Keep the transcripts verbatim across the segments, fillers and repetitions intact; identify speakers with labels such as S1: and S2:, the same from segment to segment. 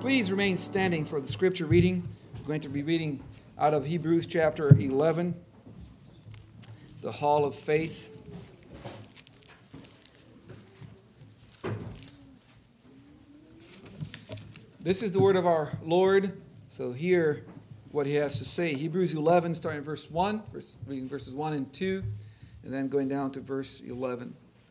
S1: Please remain standing for the scripture reading. We're going to be reading out of Hebrews chapter eleven, the Hall of Faith. This is the word of our Lord, so hear what he has to say. Hebrews eleven, starting at verse one, verse, reading verses one and two, and then going down to verse eleven.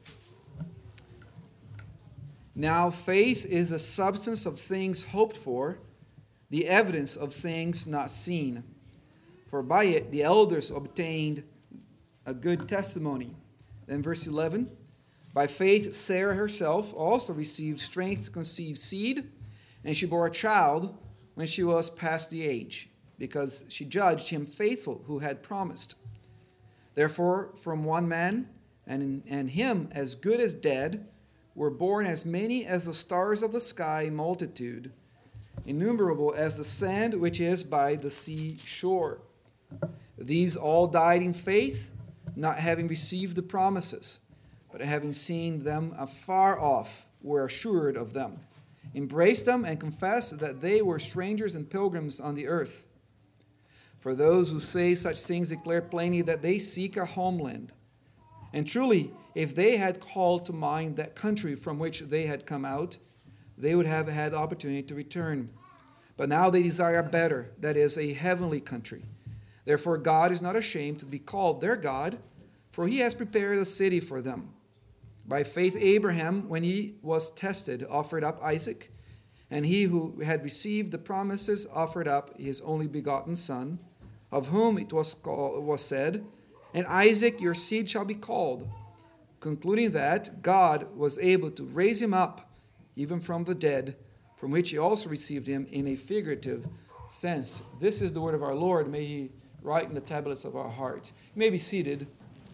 S1: Now faith is the substance of things hoped for, the evidence of things not seen. For by it the elders obtained a good testimony. Then verse eleven, by faith Sarah herself also received strength to conceive seed, and she bore a child when she was past the age, because she judged him faithful who had promised. Therefore, from one man, and, and him as good as dead, were born as many as the stars of the sky multitude, innumerable as the sand which is by the sea shore. These all died in faith, not having received the promises, but having seen them afar off, were assured of them, embraced them, and confessed that they were strangers and pilgrims on the earth. For those who say such things declare plainly that they seek a homeland. And truly, if they had called to mind that country from which they had come out, they would have had opportunity to return. But now they desire a better, that is, a heavenly country. Therefore God is not ashamed to be called their God, for he has prepared a city for them. By faith Abraham, when he was tested, offered up Isaac, and he who had received the promises offered up his only begotten son, of whom it was, called, was said, "And Isaac your seed shall be called," concluding that God was able to raise him up even from the dead, from which he also received him in a figurative sense. This is the word of our Lord. May he write in the tablets of our hearts. You may be seated.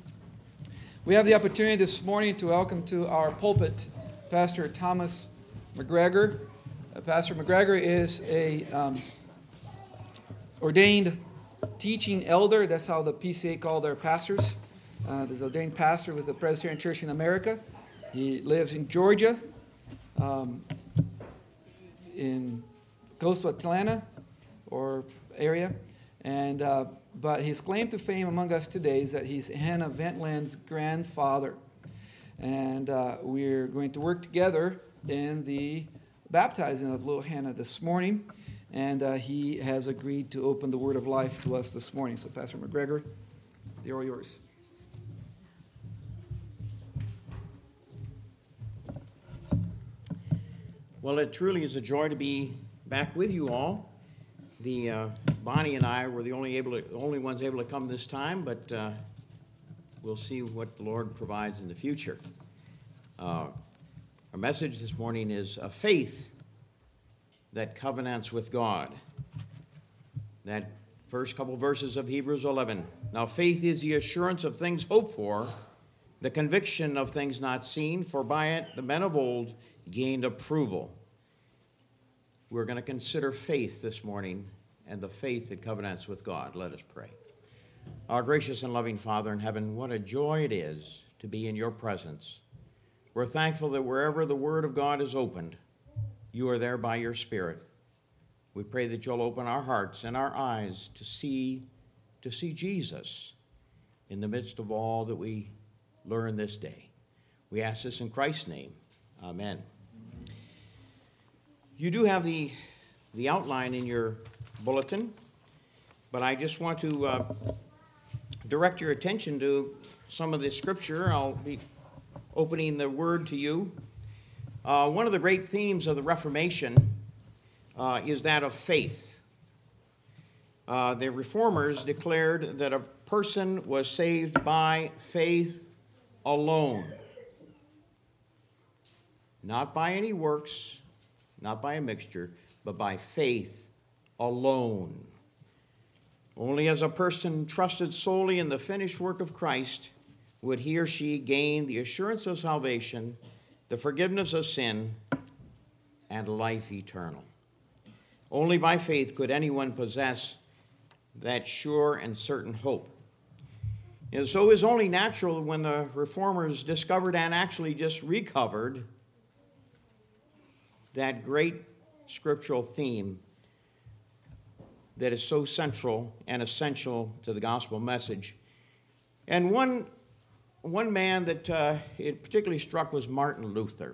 S1: We have the opportunity this morning to welcome to our pulpit Pastor Thomas McGregor. Uh, Pastor McGregor is a um, ordained teaching elder. That's how the P C A call their pastors. Uh, there's an ordained pastor with the Presbyterian Church in America. He lives in Georgia, um, in close to Atlanta or area, and uh, but his claim to fame among us today is that he's Hannah Ventland's grandfather, and uh, we're going to work together in the baptizing of little Hannah this morning, and uh, he has agreed to open the Word of Life to us this morning. So, Pastor McGregor, they're all yours.
S2: Well, it truly is a joy to be back with you all. The uh, Bonnie and I were the only able to, only ones able to come this time, but uh, we'll see what the Lord provides in the future. Uh, our message this morning is a faith that covenants with God. That first couple verses of Hebrews eleven. Now faith is the assurance of things hoped for, the conviction of things not seen, for by it the men of old gained approval. We're going to consider faith this morning and the faith that covenants with God. Let us pray. Our gracious and loving Father in heaven, what a joy it is to be in your presence. We're thankful that wherever the Word of God is opened, you are there by your Spirit. We pray that you'll open our hearts and our eyes to see, to see Jesus in the midst of all that we learn this day. We ask this in Christ's name. Amen. You do have the, the outline in your bulletin, but I just want to uh, direct your attention to some of the scripture. I'll be opening the word to you. Uh, one of the great themes of the Reformation uh, is that of faith. Uh, the Reformers declared that a person was saved by faith alone. Not by any works, not by a mixture, but by faith alone. Only as a person trusted solely in the finished work of Christ would he or she gain the assurance of salvation, the forgiveness of sin, and life eternal. Only by faith could anyone possess that sure and certain hope. And so it was only natural when the Reformers discovered and actually just recovered that great scriptural theme that is so central and essential to the gospel message. And one, one man that uh, it particularly struck was Martin Luther.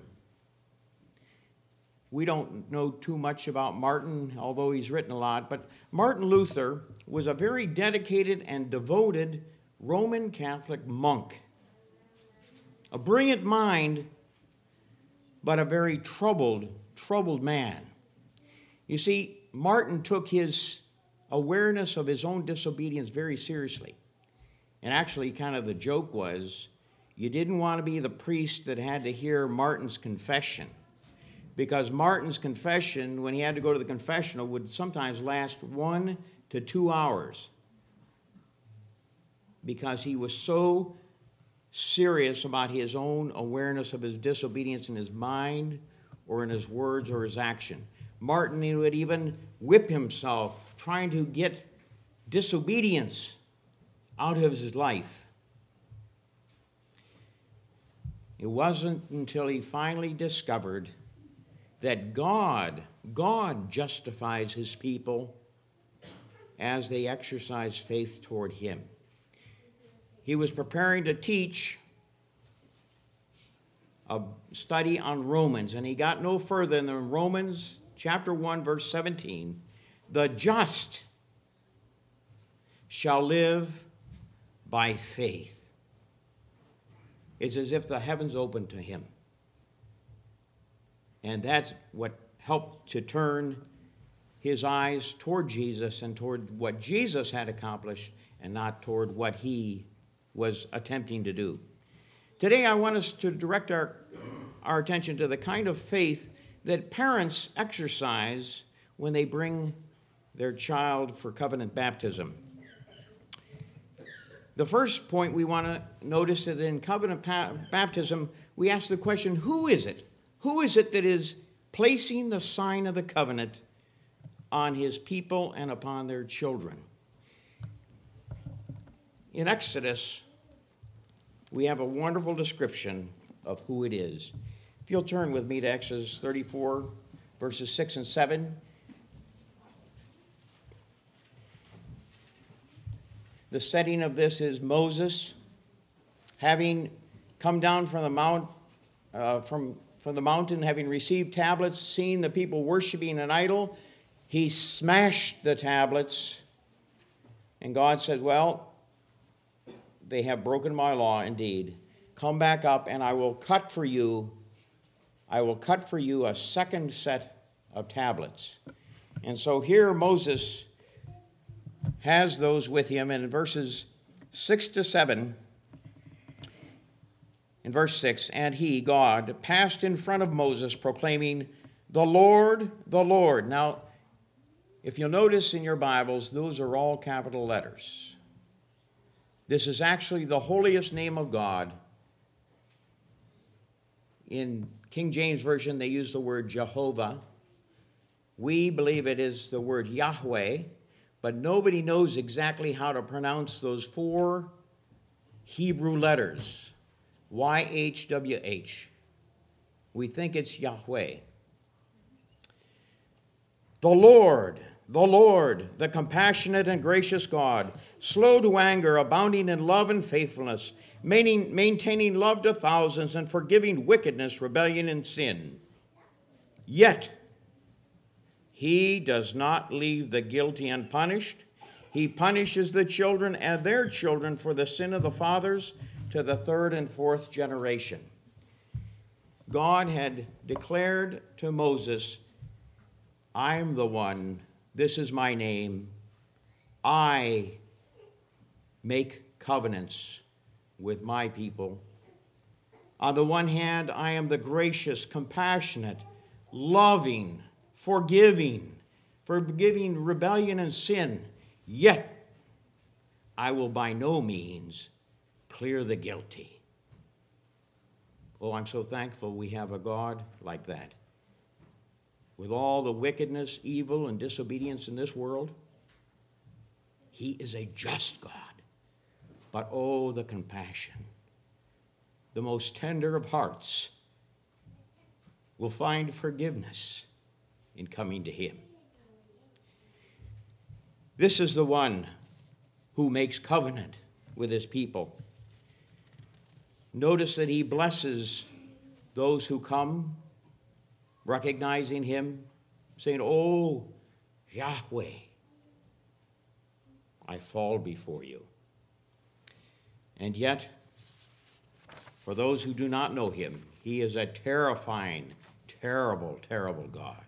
S2: We don't know too much about Martin, although he's written a lot, but Martin Luther was a very dedicated and devoted Roman Catholic monk. A brilliant mind, but a very troubled, troubled man. You see, Martin took his awareness of his own disobedience very seriously. And actually, kind of the joke was, you didn't want to be the priest that had to hear Martin's confession. Because Martin's confession, when he had to go to the confessional, would sometimes last one to two hours. Because he was so serious about his own awareness of his disobedience in his mind or in his words or his action. Martin would even whip himself trying to get disobedience out of his life. It wasn't until he finally discovered that God, God justifies his people as they exercise faith toward him. He was preparing to teach a study on Romans, and he got no further than Romans chapter one, verse seventeen. The just shall live by faith. It's as if the heavens opened to him. And that's what helped to turn his eyes toward Jesus and toward what Jesus had accomplished and not toward what he was attempting to do. Today I want us to direct our, our attention to the kind of faith that parents exercise when they bring their child for covenant baptism. The first point we want to notice is that in covenant pa- baptism, we ask the question, who is it? Who is it that is placing the sign of the covenant on his people and upon their children? In Exodus, we have a wonderful description of who it is. If you'll turn with me to Exodus thirty-four, verses six and seven. The setting of this is Moses, having come down from the mount, uh, from, from the mountain, having received tablets, seeing the people worshiping an idol, he smashed the tablets. And God says, well, they have broken my law indeed. Come back up, and I will cut for you, I will cut for you a second set of tablets. And so here Moses has those with him, and in verses six to seven, in verse six, and he, God, passed in front of Moses, proclaiming, the Lord, the Lord. Now, if you'll notice in your Bibles, those are all capital letters. This is actually the holiest name of God. In King James Version, they use the word Jehovah. We believe it is the word Yahweh, but nobody knows exactly how to pronounce those four Hebrew letters, Y H W H. We think it's Yahweh. The Lord, the Lord, the compassionate and gracious God, slow to anger, abounding in love and faithfulness, maintaining love to thousands, and forgiving wickedness, rebellion, and sin. Yet he does not leave the guilty unpunished. He punishes the children and their children for the sin of the fathers to the third and fourth generation. God had declared to Moses, I'm the one, this is my name. I make covenants with my people. On the one hand, I am the gracious, compassionate, loving, forgiving, forgiving rebellion and sin, yet I will by no means clear the guilty. Oh, I'm so thankful we have a God like that. With all the wickedness, evil, and disobedience in this world, he is a just God. But oh, the compassion. The most tender of hearts will find forgiveness in coming to him. This is the one who makes covenant with his people. Notice that he blesses those who come, recognizing him, saying, "Oh, Yahweh, I fall before you." And yet, for those who do not know him, he is a terrifying, terrible, terrible God.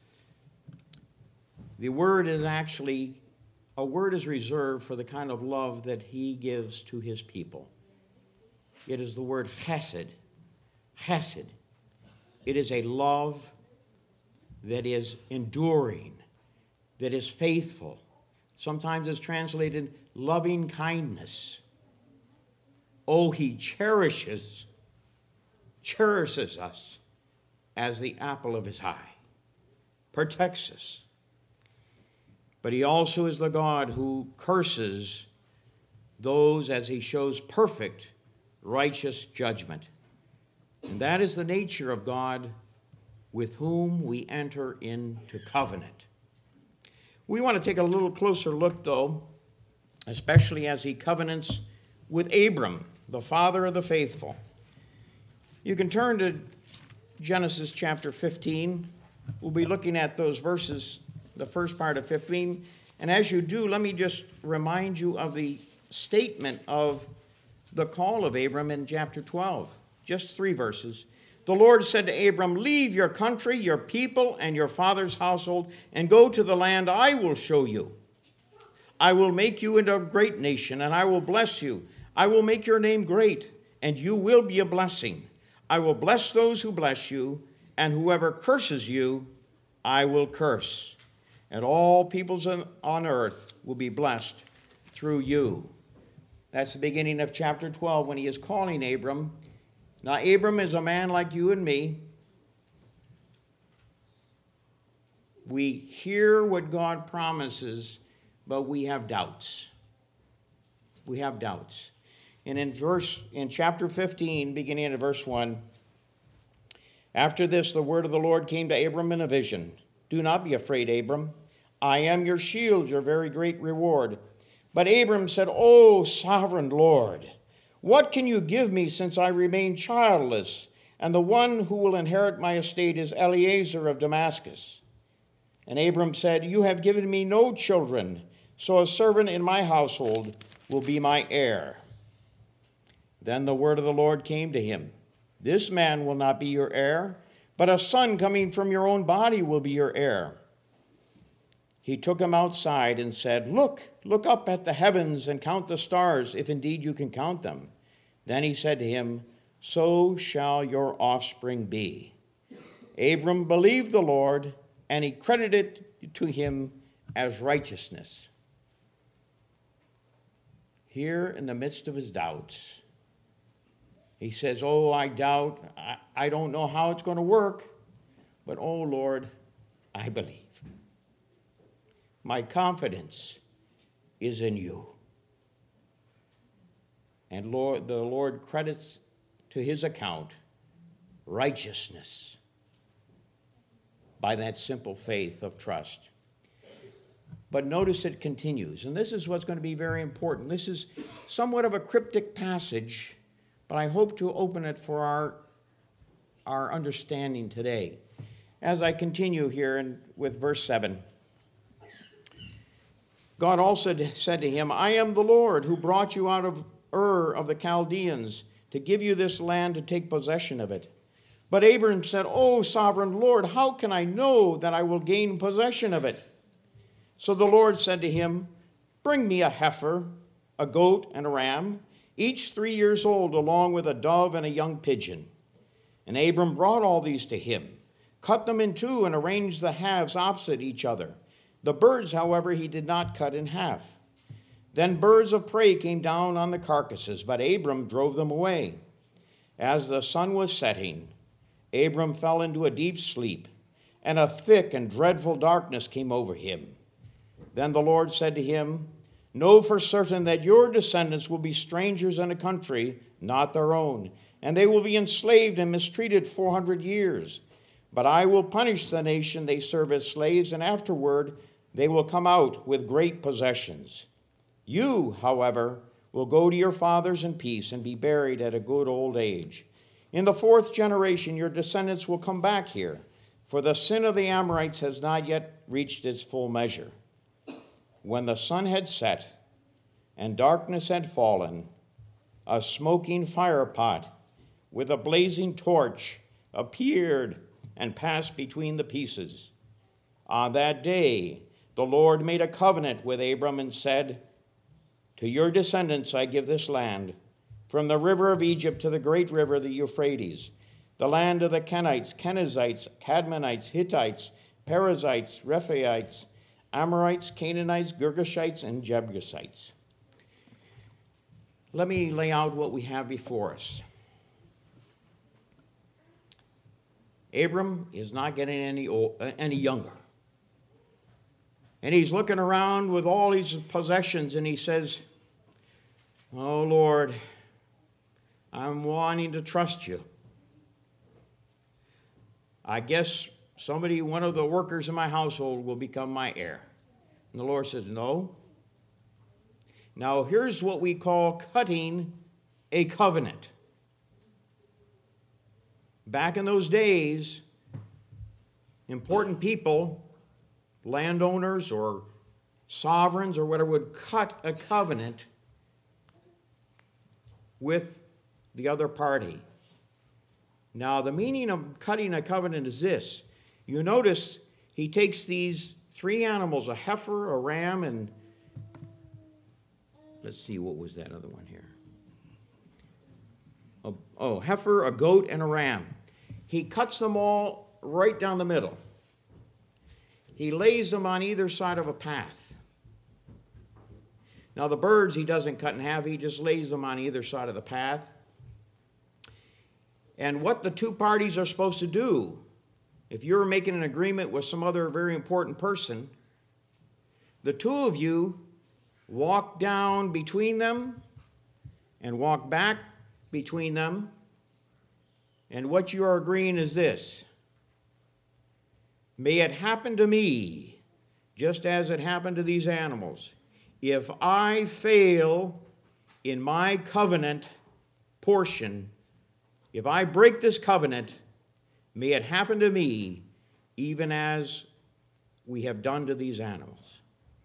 S2: The word is actually, a word is reserved for the kind of love that he gives to his people. It is the word chesed. Chesed. It is a love that is enduring, that is faithful. Sometimes it's translated loving kindness. Oh, he cherishes, cherishes us as the apple of his eye, protects us. But he also is the God who curses those as he shows perfect, righteous judgment. And that is the nature of God with whom we enter into covenant. We want to take a little closer look, though, especially as he covenants with Abram, the father of the faithful. You can turn to Genesis chapter fifteen. We'll be looking at those verses, the first part of fifteen. And as you do, let me just remind you of the statement of the call of Abram in chapter twelve. Just three verses. The Lord said to Abram, "Leave your country, your people, and your father's household, and go to the land I will show you. I will make you into a great nation, and I will bless you. I will make your name great, and you will be a blessing. I will bless those who bless you, and whoever curses you, I will curse. And all peoples on earth will be blessed through you." That's the beginning of chapter twelve when he is calling Abram. Now, Abram is a man like you and me. We hear what God promises, but we have doubts. We have doubts. And in verse in chapter fifteen, beginning at verse one, after this, the word of the Lord came to Abram in a vision. "Do not be afraid, Abram. I am your shield, your very great reward." But Abram said, "O sovereign Lord, what can you give me since I remain childless, and the one who will inherit my estate is Eliezer of Damascus?" And Abram said, "You have given me no children, so a servant in my household will be my heir." Then the word of the Lord came to him. "This man will not be your heir, but a son coming from your own body will be your heir." He took him outside and said, Look, look up at the heavens and count the stars, if indeed you can count them." Then he said to him, "So shall your offspring be." Abram believed the Lord, and he credited it to him as righteousness. Here in the midst of his doubts, he says, "Oh, I doubt. I, I don't know how it's going to work, but oh, Lord, I believe. My confidence is in you." And Lord, the Lord credits to his account righteousness by that simple faith of trust. But notice it continues, and this is what's going to be very important. This is somewhat of a cryptic passage, but I hope to open it for our, our understanding today. As I continue here in, with verse seven. God also said to him, "I am the Lord who brought you out of Ur of the Chaldeans to give you this land to take possession of it." But Abram said, "O sovereign Lord, how can I know that I will gain possession of it?" So the Lord said to him, "Bring me a heifer, a goat, and a ram, each three years old, along with a dove and a young pigeon." And Abram brought all these to him, cut them in two, and arranged the halves opposite each other. The birds, however, he did not cut in half. Then birds of prey came down on the carcasses, but Abram drove them away. As the sun was setting, Abram fell into a deep sleep, and a thick and dreadful darkness came over him. Then the Lord said to him, "Know for certain that your descendants will be strangers in a country not their own, and they will be enslaved and mistreated four hundred years. But I will punish the nation they serve as slaves, and afterward they will come out with great possessions. You, however, will go to your fathers in peace and be buried at a good old age. In the fourth generation your descendants will come back here, for the sin of the Amorites has not yet reached its full measure. When the sun had set and darkness had fallen, a smoking firepot with a blazing torch appeared and passed between the pieces. On that day the Lord made a covenant with Abram and said, to your descendants I give this land, from the river of Egypt to the great river, the Euphrates, the land of the Kenites, Kenizzites, Cadmonites, Hittites, Perizzites, Rephaites, Amorites, Canaanites, Girgashites, and Jebusites. Let me lay out what we have before us. Abram is not getting any old, uh, any younger. And he's looking around with all his possessions and he says, oh, Lord, I'm wanting to trust you. I guess somebody, one of the workers in my household will become my heir. And the Lord says, no. Now, here's what we call cutting a covenant. Back in those days, important people, landowners or sovereigns or whatever, would cut a covenant with the other party. Now, the meaning of cutting a covenant is this. You notice he takes these three animals, a heifer, a ram, and let's see, what was that other one here? Oh, oh, heifer, a goat, and a ram. He cuts them all right down the middle. He lays them on either side of a path. Now, the birds he doesn't cut in half. He just lays them on either side of the path. And what the two parties are supposed to do, if you're making an agreement with some other very important person, the two of you walk down between them and walk back between them. And what you are agreeing is this: may it happen to me, just as it happened to these animals, if I fail in my covenant portion, if I break this covenant, may it happen to me even as we have done to these animals.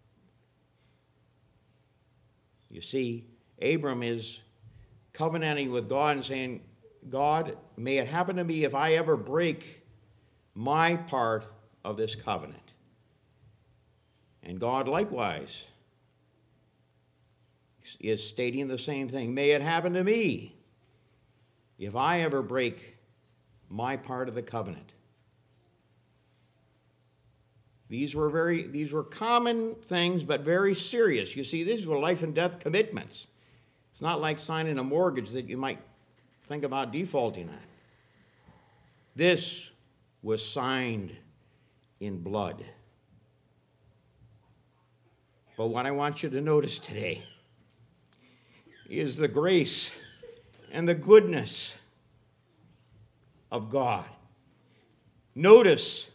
S2: You see, Abram is covenanting with God and saying, God, may it happen to me if I ever break my part of this covenant. And God likewise is stating the same thing. May it happen to me if I ever break my part of the covenant. These were very, these were common things, but very serious. You see, these were life and death commitments. It's not like signing a mortgage that you might think about defaulting on. This was signed in blood. But what I want you to notice today is the grace and the goodness of God. Notice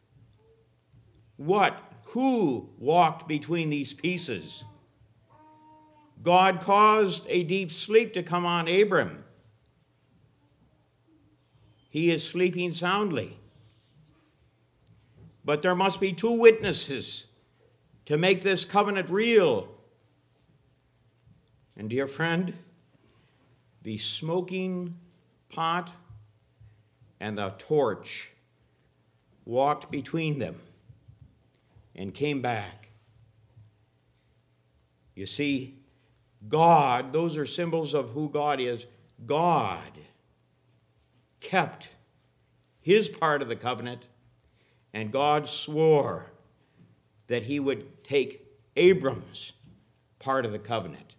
S2: what, who walked between these pieces. God caused a deep sleep to come on Abram. He is sleeping soundly. But there must be two witnesses to make this covenant real. And dear friend, the smoking pot and the torch walked between them and came back. You see, God, those are symbols of who God is. God kept his part of the covenant, and God swore that he would take Abram's part of the covenant.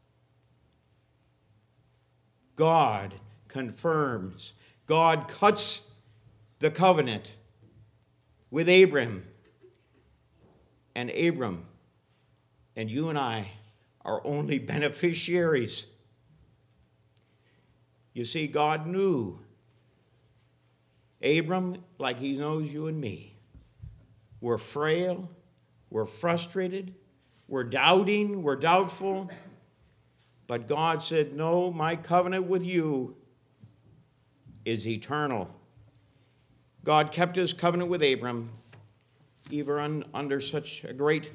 S2: God confirms. God cuts the covenant with Abram. And Abram and you and I are only beneficiaries. You see, God knew Abram, like he knows you and me, we're frail, we're frustrated, we're doubting, we're doubtful. But God said, no, my covenant with you is eternal. God kept his covenant with Abram, even under such a great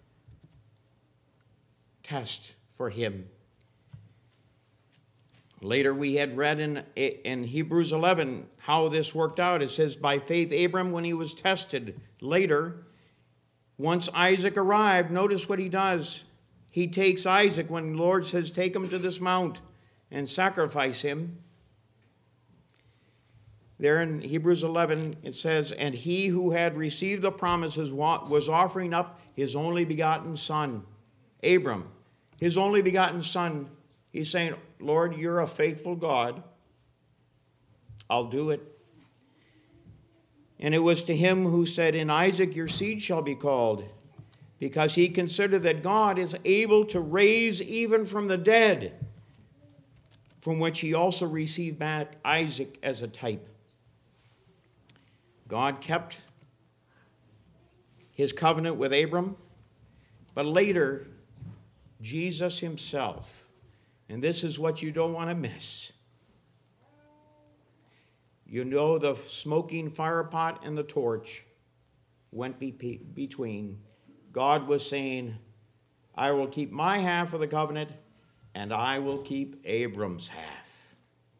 S2: test for him. Later we had read in, in Hebrews eleven how this worked out. It says, by faith Abram, when he was tested, later, once Isaac arrived, notice what he does. He takes Isaac when the Lord says, take him to this mount and sacrifice him. There in Hebrews eleven, it says, and he who had received the promises was offering up his only begotten son, Abram, his only begotten son. He's saying, Lord, you're a faithful God. I'll do it. And it was to him who said, in Isaac your seed shall be called, because he considered that God is able to raise even from the dead, from which he also received back Isaac as a type. God kept his covenant with Abram, but later, Jesus himself, and this is what you don't want to miss. You know the smoking fire pot and the torch went be- between. God was saying, I will keep my half of the covenant, and I will keep Abram's half.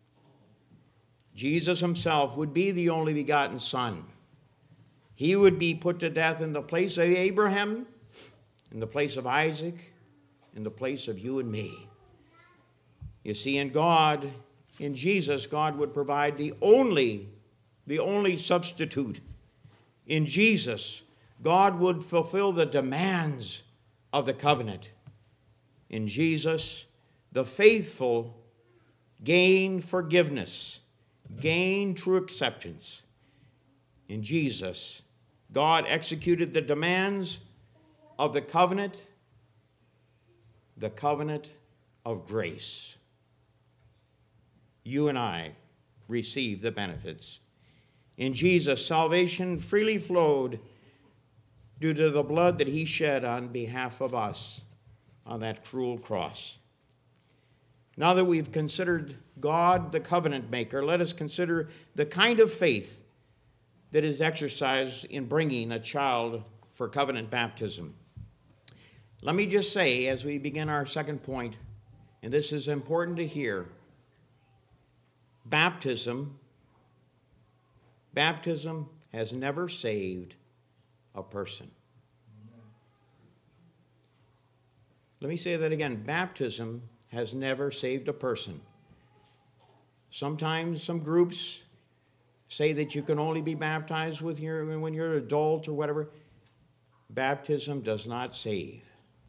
S2: Jesus himself would be the only begotten son. He would be put to death in the place of Abraham, in the place of Isaac, in the place of you and me. You see, in God, in Jesus, God would provide the only, the only substitute. In Jesus, God would fulfill the demands of the covenant. In Jesus, the faithful gain forgiveness, gain true acceptance. In Jesus, God executed the demands of the covenant, the covenant of grace. You and I receive the benefits. In Jesus, salvation freely flowed due to the blood that he shed on behalf of us on that cruel cross. Now that we've considered God the covenant maker, let us consider the kind of faith that is exercised in bringing a child for covenant baptism. Let me just say, as we begin our second point, and this is important to hear, baptism, baptism has never saved a person. Let me say that again. Baptism has never saved a person. Sometimes some groups say that you can only be baptized with your, when you're an adult or whatever. Baptism does not save.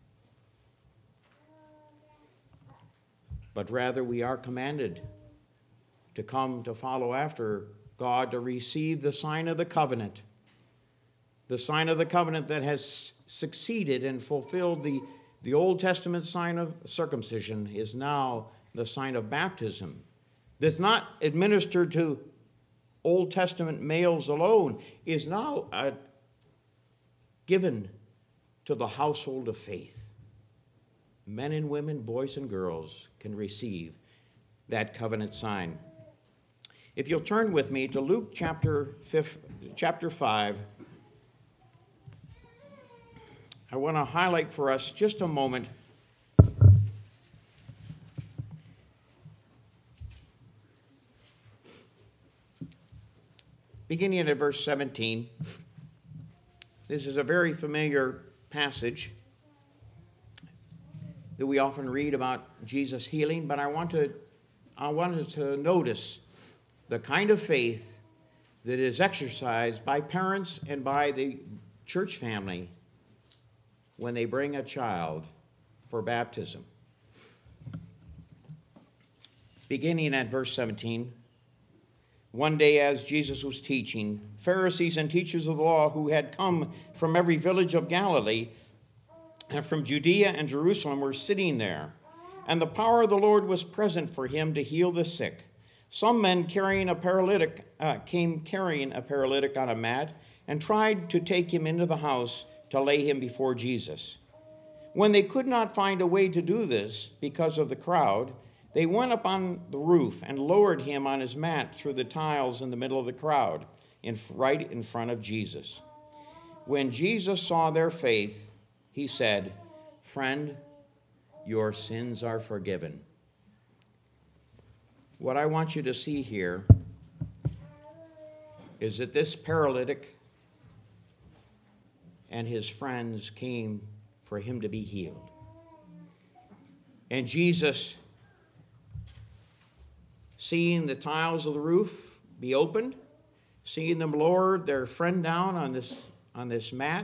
S2: But rather we are commanded to come to follow after God, to receive the sign of the covenant. The sign of the covenant that has succeeded and fulfilled the, the Old Testament sign of circumcision is now the sign of baptism. That's not administered to Old Testament males alone, is now uh, given to the household of faith. Men and women, boys and girls can receive that covenant sign. If you'll turn with me to Luke chapter five, chapter five, I want to highlight for us just a moment beginning at verse seventeen. This is a very familiar passage that we often read about Jesus healing, but I want to I wanted to notice the kind of faith that is exercised by parents and by the church family when they bring a child for baptism. Beginning at verse seventeen, one day as Jesus was teaching, Pharisees and teachers of the law who had come from every village of Galilee and from Judea and Jerusalem were sitting there, and the power of the Lord was present for him to heal the sick. Some men carrying a paralytic uh, came carrying a paralytic on a mat and tried to take him into the house to lay him before Jesus. When they could not find a way to do this because of the crowd, they went up on the roof and lowered him on his mat through the tiles in the middle of the crowd, in, right in front of Jesus. When Jesus saw their faith, he said, "Friend, your sins are forgiven." What I want you to see here is that this paralytic and his friends came for him to be healed. And Jesus, seeing the tiles of the roof be opened, seeing them lower their friend down on this, on this mat,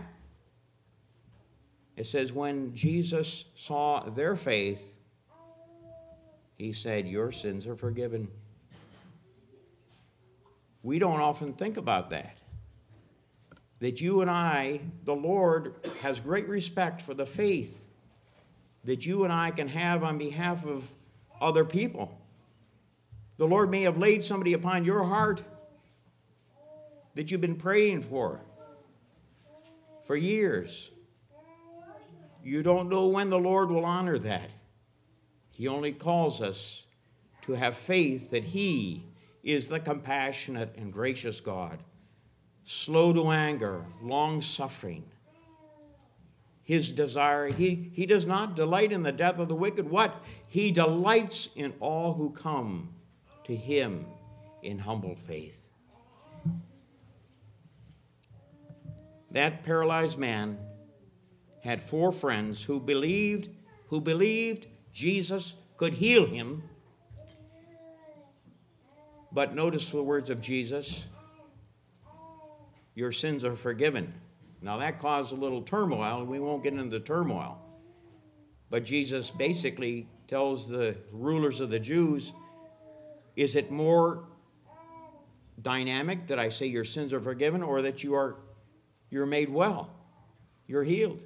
S2: it says, when Jesus saw their faith, he said, "Your sins are forgiven." We don't often think about that. That you and I, the Lord has great respect for the faith that you and I can have on behalf of other people. The Lord may have laid somebody upon your heart that you've been praying for for years. You don't know when the Lord will honor that. He only calls us to have faith that he is the compassionate and gracious God, slow to anger, long-suffering. His desire, he, he does not delight in the death of the wicked. What? He delights in all who come to him in humble faith. That paralyzed man had four friends who believed, who believed Jesus could heal him. But notice the words of Jesus, "Your sins are forgiven." Now that caused a little turmoil, and we won't get into the turmoil. But Jesus basically tells the rulers of the Jews, is it more dynamic that I say your sins are forgiven, or that you are you're made well, you're healed?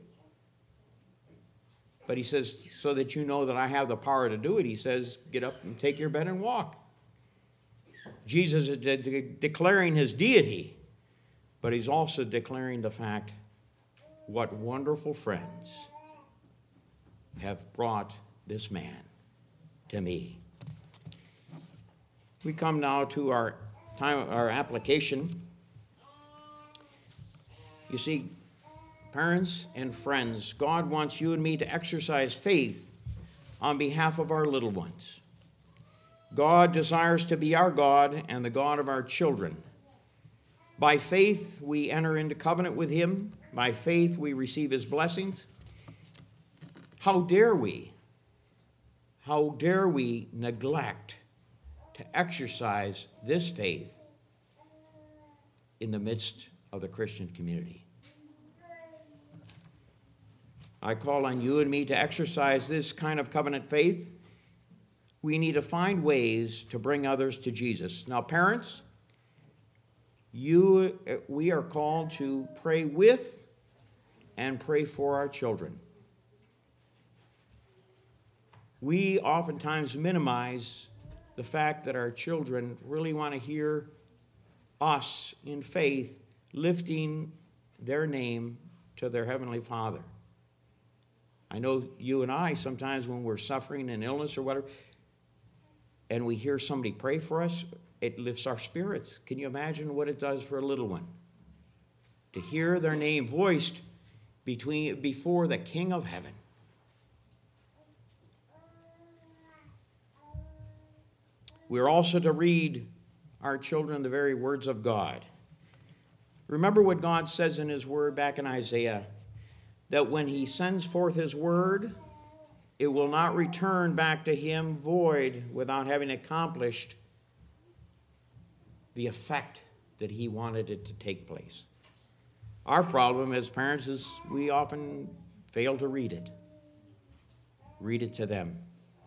S2: But he says, so that you know that I have the power to do it, he says, get up and take your bed and walk. Jesus is de- de- declaring his deity, but he's also declaring the fact, what wonderful friends have brought this man to me. We come now to our time, our application. You see, parents and friends, God wants you and me to exercise faith on behalf of our little ones. God desires to be our God and the God of our children. By faith, we enter into covenant with him. By faith, we receive his blessings. How dare we, how dare we neglect to exercise this faith in the midst of the Christian community? I call on you and me to exercise this kind of covenant faith. We need to find ways to bring others to Jesus. Now, parents, you, we are called to pray with and pray for our children. We oftentimes minimize the fact that our children really want to hear us in faith lifting their name to their Heavenly Father. I know you and I, sometimes when we're suffering an illness or whatever, and we hear somebody pray for us, it lifts our spirits. Can you imagine what it does for a little one? To hear their name voiced between, before the King of Heaven. We're also to read our children the very words of God. Remember what God says in his word back in Isaiah, that when he sends forth his word, it will not return back to him void without having accomplished the effect that he wanted it to take place. Our problem as parents is we often fail to read it. Read it to them.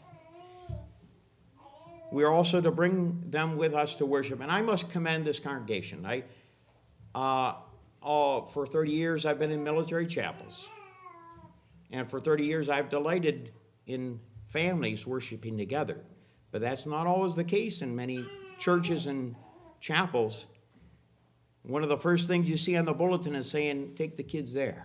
S2: We are also to bring them with us to worship. And I must commend this congregation. I, uh, all, for thirty years, I've been in military chapels. And for thirty years, I've delighted in families worshiping together. But that's not always the case in many churches and chapels. One of the first things you see on the bulletin is saying, take the kids there,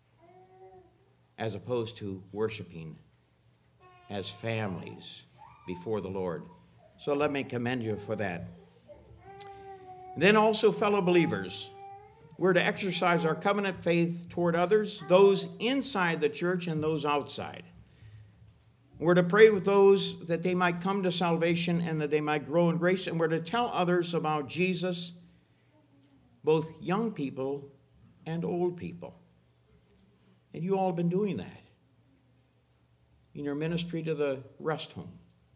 S2: as opposed to worshiping as families before the Lord. So let me commend you for that. Then also, fellow believers, we're to exercise our covenant faith toward others, those inside the church and those outside. We're to pray with those that they might come to salvation and that they might grow in grace. And we're to tell others about Jesus, both young people and old people. And you all have been doing that in your ministry to the rest home.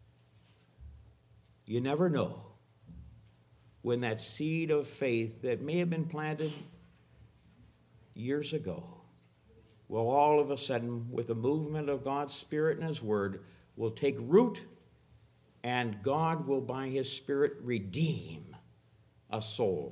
S2: You never know when that seed of faith that may have been planted years ago will all of a sudden, with the movement of God's Spirit and His Word, will take root, and God will, by His Spirit, redeem a soul.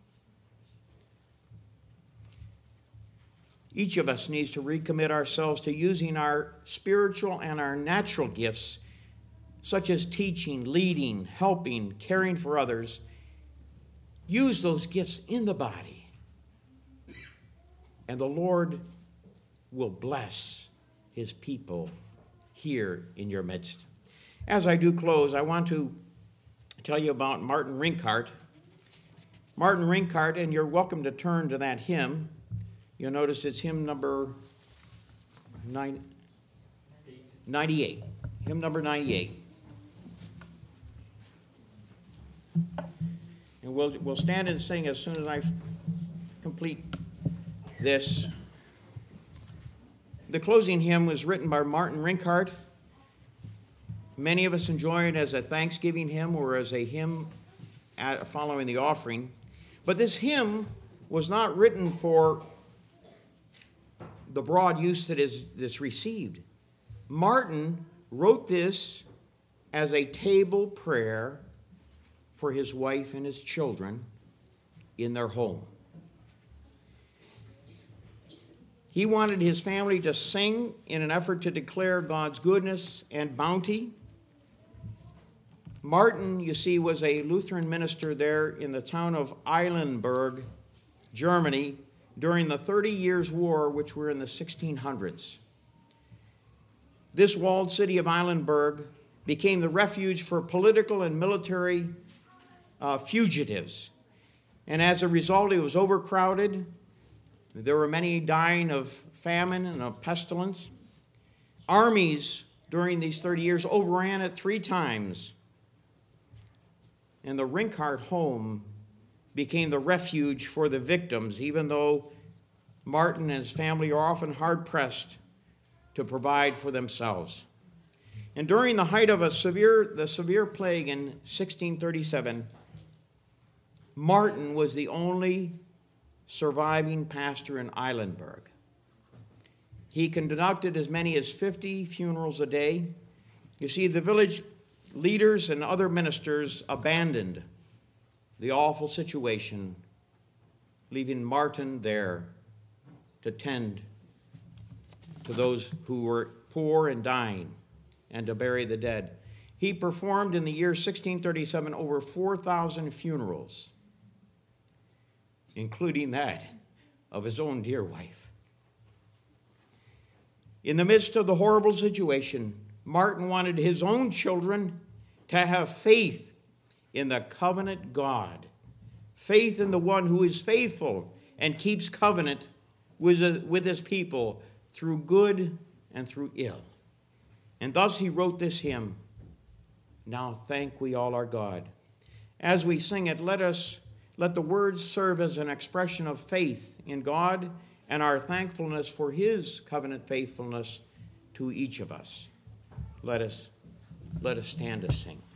S2: Each of us needs to recommit ourselves to using our spiritual and our natural gifts, such as teaching, leading, helping, caring for others. Use those gifts in the body, and the Lord will bless His people here in your midst. As I do close, I want to tell you about Martin Rinkart. Martin Rinkart, and you're welcome to turn to that hymn. You'll notice it's hymn number nine, ninety-eight. Hymn number ninety-eight. And we'll, we'll stand and sing as soon as I complete this. The closing hymn was written by Martin Rinkart. Many of us enjoy it as a Thanksgiving hymn or as a hymn at, following the offering. But this hymn was not written for the broad use that is that's received. Martin wrote this as a table prayer for his wife and his children in their home. He wanted his family to sing in an effort to declare God's goodness and bounty. Martin, you see, was a Lutheran minister there in the town of Eilenburg, Germany, during the Thirty Years' War, which were in the sixteen hundreds. This walled city of Eilenburg became the refuge for political and military uh, fugitives. And as a result, it was overcrowded. There were many dying of famine and of pestilence. Armies during these thirty years overran it three times. And the Rinkart home became the refuge for the victims, even though Martin and his family are often hard-pressed to provide for themselves. And during the height of a severe, the severe plague in sixteen thirty-seven, Martin was the only surviving pastor in Eilenburg. He conducted as many as fifty funerals a day. You see, the village leaders and other ministers abandoned the awful situation, leaving Martin there to tend to those who were poor and dying and to bury the dead. He performed in the year sixteen thirty-seven over four thousand funerals, including that of his own dear wife. In the midst of the horrible situation, Martin wanted his own children to have faith in the covenant God, faith in the one who is faithful and keeps covenant with, with his people through good and through ill. And thus he wrote this hymn, "Now Thank We All Our God." As we sing it, let us let the words serve as an expression of faith in God and our thankfulness for his covenant faithfulness to each of us. Let us, let us stand to sing.